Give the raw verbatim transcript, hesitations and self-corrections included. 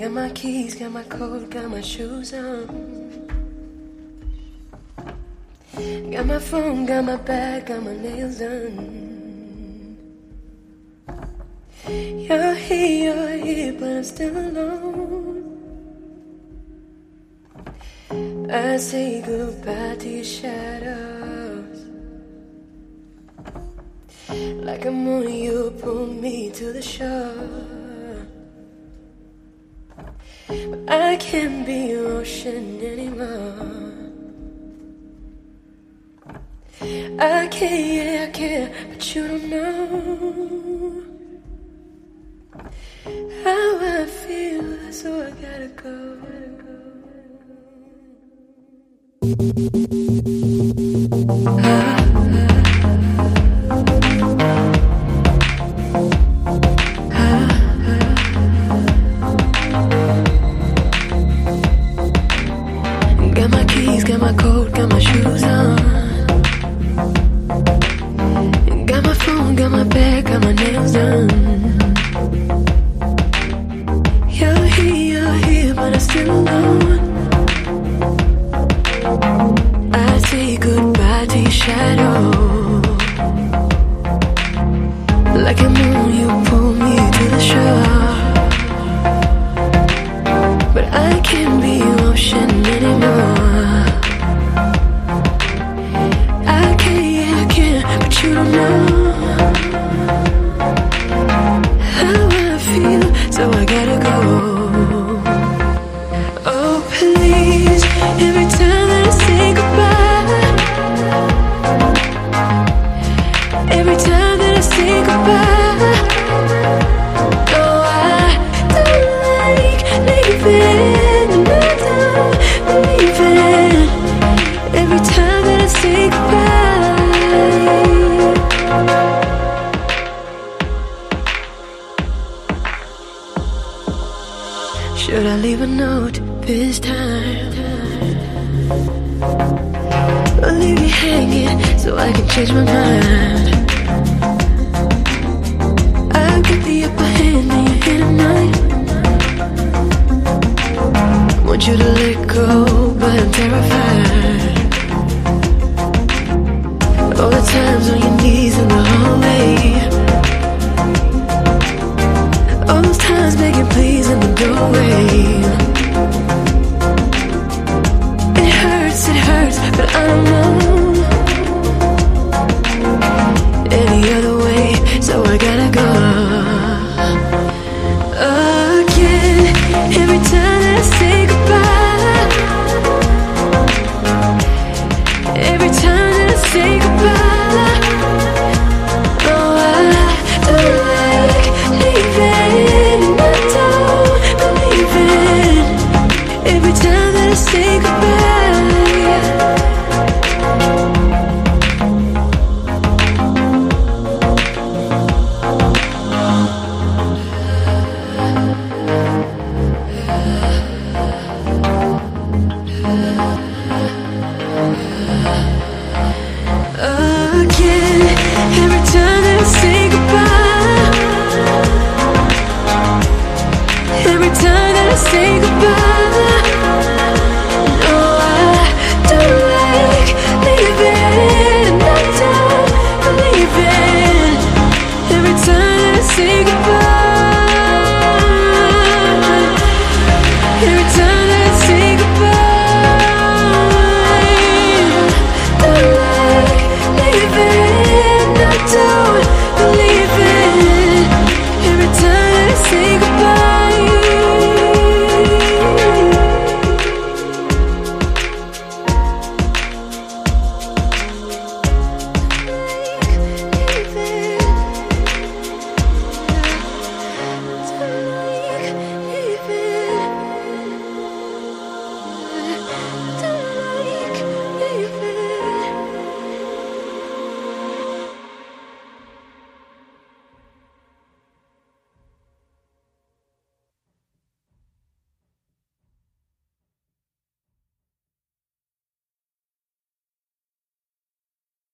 Got my keys, got my coat, got my shoes on. Got my phone, got my bag, got my nails done. You're here, you're here, but I'm still alone. I say goodbye to your shadows. Like a moon, you pull me to the shore. But I can't be your ocean anymore. I care, yeah, I care, but you don't know how I feel, so I gotta go. Ah. Got my keys, got my coat, got my shoes on. Got my phone, got my bag, got my nails done. You're here, you're here, but I'm still alone. I say goodbye to your shadow. Like a moon, you pull me to the shore. But I can't be your ocean anymore. I can, yeah, I can, but you don't know how I feel, so I gotta go. Oh please, every time that I say goodbye, every time that I say goodbye, oh I don't like leaving, and I don't believe it. Every time that I say goodbye, should I leave a note this time? Or leave you hanging so I can change my mind? I'll get the upper hand and you're here tonight. Want you to let go, but I'm terrified. All the times on your knees in the hallway, all those times begging please in the doorway. It hurts, it hurts, but I don't know any other way, so I gotta go. Again, every time that I say goodbye, every time that I say goodbye, oh I don't like leaving, and I don't believe it. Every time that I say goodbye, again, every time that I say goodbye, every time that I say goodbye, no, I don't like leaving, and I don't believe it. Every time that I say goodbye.